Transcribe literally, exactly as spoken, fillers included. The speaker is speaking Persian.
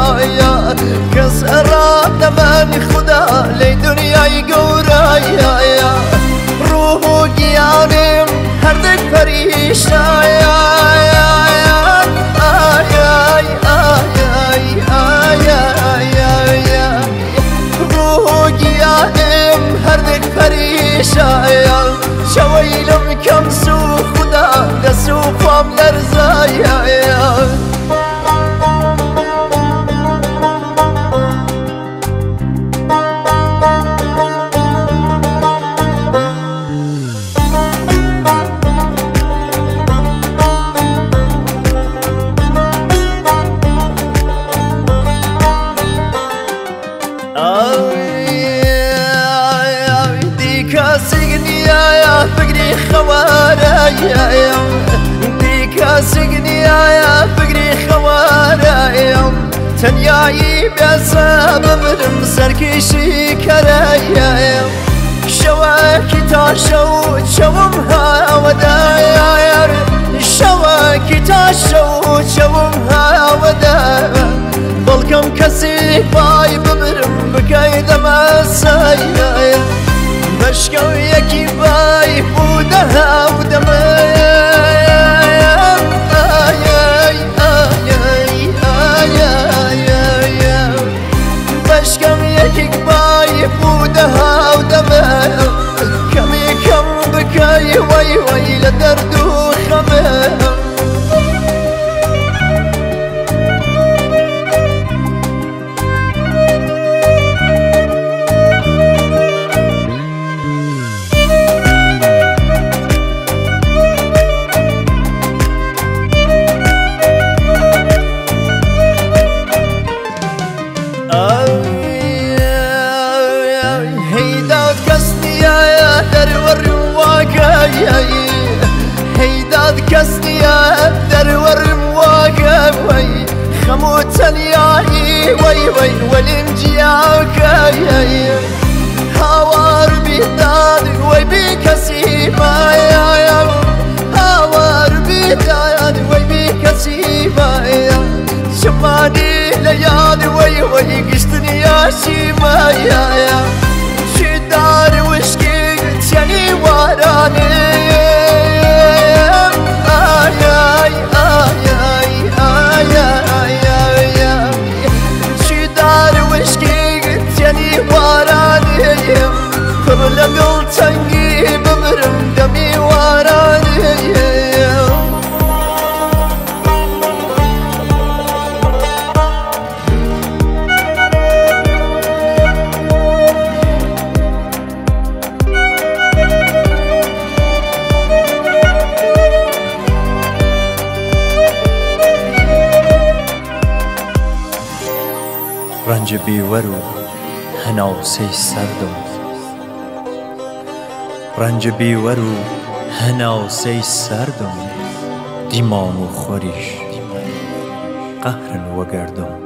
یا کس اراد من خدا لی دنیای گوریا یا روح و گیانم هر دک پریشان یا پریشان شویلم کم سو خدا دسو پام لرزایا سجنيا فقري خواريا ديكا سجنيا فقري خواريا تنياي بسبب مرم سركشي كرايا شواكي تاشو شومها ودايا شواكي تاشو شومها ودايا بلكم كسي باي بمرم بكايد مسايا بشكو يكي باي بودها ودمايا آي آي آي آي بشكو يكي باي بودها ودمايا كمي كم بكاي وي وي لدرد وخمايا هيداد كسنيا درور مواقع وي خموت الياي وي وي والمجياك هوار بيداد وي بكسيما هوار بيداد وي بكسيما شماني ليالي وي وي قشتني يا شيما شدار وشكي تشاني وراني لقل تنقي بمرم دمي وراني رنج بیورو هناسه سردم رنج بیورو هناسه سردم دیمان و خوریش قهرن و گردم